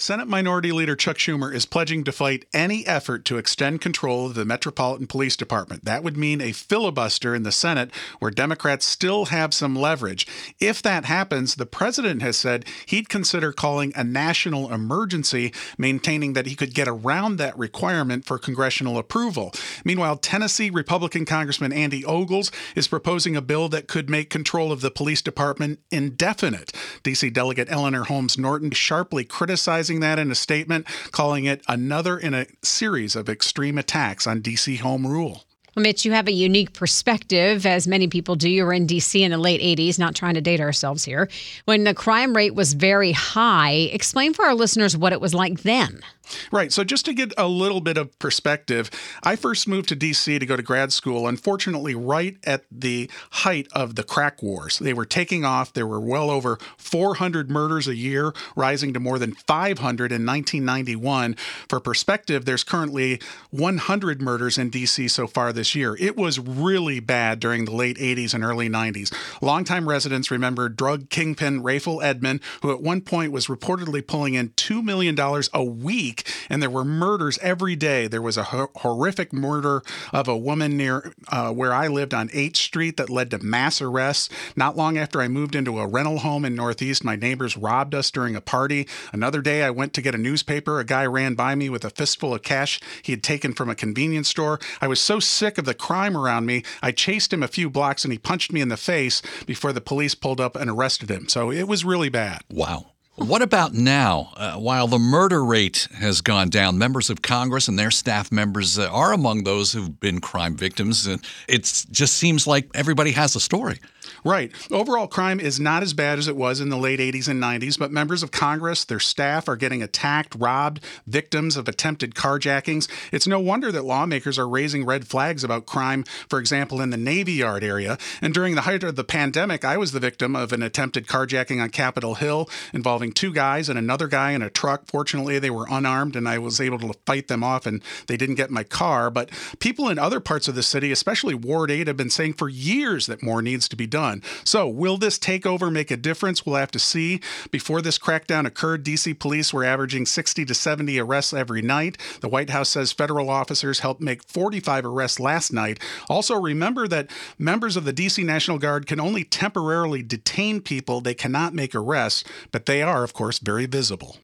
Senate Minority Leader Chuck Schumer is pledging to fight any effort to extend control of the Metropolitan Police Department. That would mean a filibuster in the Senate where Democrats still have some leverage. If that happens, the president has said he'd consider calling a national emergency, maintaining that he could get around that requirement for congressional approval. Meanwhile, Tennessee Republican Congressman Andy Ogles is proposing a bill that could make control of the police department indefinite. D.C. Delegate Eleanor Holmes Norton sharply criticizing that in a statement, calling it another in a series of extreme attacks on D.C. home rule. Well, Mitch, you have a unique perspective, as many people do. You were in D.C. in the late 80s, not trying to date ourselves here, when the crime rate was very high. Explain for our listeners what it was like then. Right. So just to get a little bit of perspective, I first moved to D.C. to go to grad school, unfortunately, right at the height of the crack wars. They were taking off. There were well over 400 murders a year, rising to more than 500 in 1991. For perspective, there's currently 100 murders in D.C. so far this year. It was really bad during the late 80s and early 90s. Longtime residents remember drug kingpin Rayful Edmond, who at one point was reportedly pulling in $2 million a week. And there were murders every day. There was a horrific murder of a woman near where I lived on 8th Street that led to mass arrests. Not long after I moved into a rental home in Northeast, my neighbors robbed us during a party. Another day, I went to get a newspaper. A guy ran by me with a fistful of cash he had taken from a convenience store. I was so sick of the crime around me, I chased him a few blocks and he punched me in the face before the police pulled up and arrested him. So it was really bad. Wow. What about now? While the murder rate has gone down, members of Congress and their staff members are among those who've been crime victims. It just seems like everybody has a story. Right. Overall crime is not as bad as it was in the late 80s and 90s, but members of Congress, their staff are getting attacked, robbed, victims of attempted carjackings. It's no wonder that lawmakers are raising red flags about crime, for example, in the Navy Yard area. And during the height of the pandemic, I was the victim of an attempted carjacking on Capitol Hill involving two guys and another guy in a truck. Fortunately, they were unarmed and I was able to fight them off and they didn't get my car. But people in other parts of the city, especially Ward 8, have been saying for years that more needs to be done. So will this takeover make a difference? We'll have to see. Before this crackdown occurred, D.C. police were averaging 60 to 70 arrests every night. The White House says federal officers helped make 45 arrests last night. Also, remember that members of the D.C. National Guard can only temporarily detain people. They cannot make arrests, but they are, of course, very visible.